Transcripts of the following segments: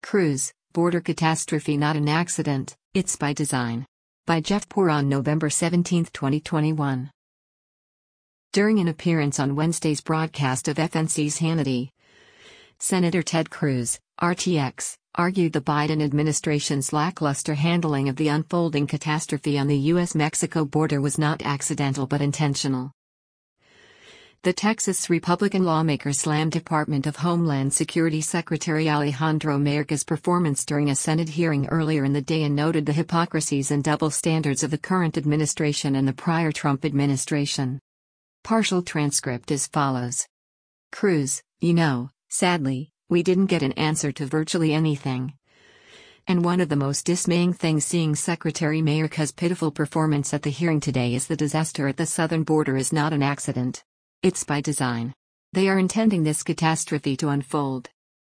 Cruz, border catastrophe not an accident, it's by design. By Jeff Poor on November 17, 2021. During an appearance on Wednesday's broadcast of FNC's Hannity, Senator Ted Cruz, RTX, argued the Biden administration's lackluster handling of the unfolding catastrophe on the U.S.-Mexico border was not accidental but intentional. The Texas Republican lawmaker slammed Department of Homeland Security Secretary Alejandro Mayorkas' performance during a Senate hearing earlier in the day and noted the hypocrisies and double standards of the current administration and the prior Trump administration. Partial transcript as follows. Cruz, sadly, we didn't get an answer to virtually anything. And one of the most dismaying things seeing Secretary Mayorkas' pitiful performance at the hearing today is the disaster at the southern border is not an accident. It's by design. They are intending this catastrophe to unfold.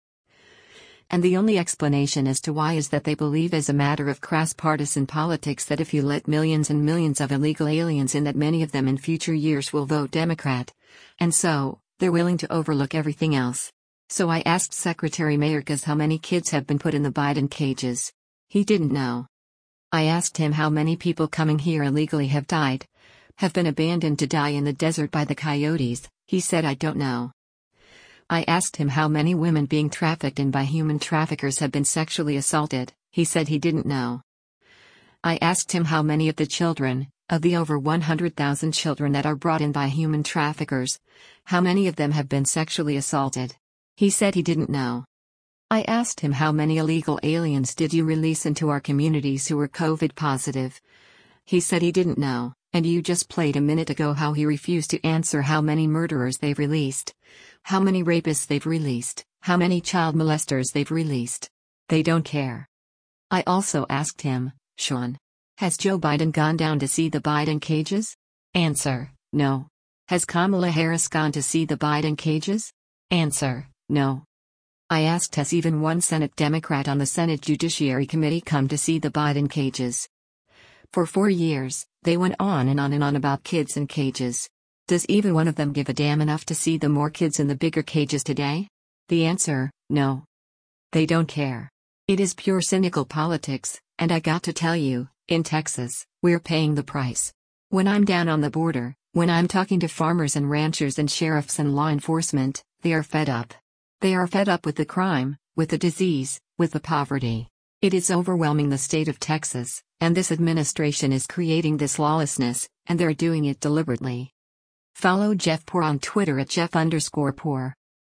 And the only explanation as to why is that they believe as a matter of crass partisan politics that if you let millions and millions of illegal aliens in that many of them in future years will vote Democrat. And so, they're willing to overlook everything else. So I asked Secretary Mayorkas how many kids have been put in the Biden cages. He didn't know. I asked him how many people coming here illegally have died. Have been abandoned to die in the desert by the coyotes. He said I don't know. I asked him how many women being trafficked in by human traffickers have been sexually assaulted. He said he didn't know. I asked him how many of the children, of the over 100,000 children that are brought in by human traffickers, how many of them have been sexually assaulted. He said he didn't know. I asked him how many illegal aliens did you release into our communities who were COVID positive. He said he didn't know. And you just played a minute ago how he refused to answer how many murderers they've released, how many rapists they've released, how many child molesters they've released. They don't care. I also asked him, Sean, has Joe Biden gone down to see the Biden cages? Answer, no. Has Kamala Harris gone to see the Biden cages? Answer, no. I asked has even one Senate Democrat on the Senate Judiciary Committee come to see the Biden cages? For 4 years, they went on and on about kids in cages. Does even one of them give a damn enough to see the more kids in the bigger cages today? The answer, no. They don't care. It is pure cynical politics, and I got to tell you, in Texas, we're paying the price. When I'm down on the border, when I'm talking to farmers and ranchers and sheriffs and law enforcement, they are fed up. They are fed up with the crime, with the disease, with the poverty. It is overwhelming the state of Texas, and this administration is creating this lawlessness, and they're doing it deliberately. Follow Jeff Poor on Twitter at Jeff_Poor.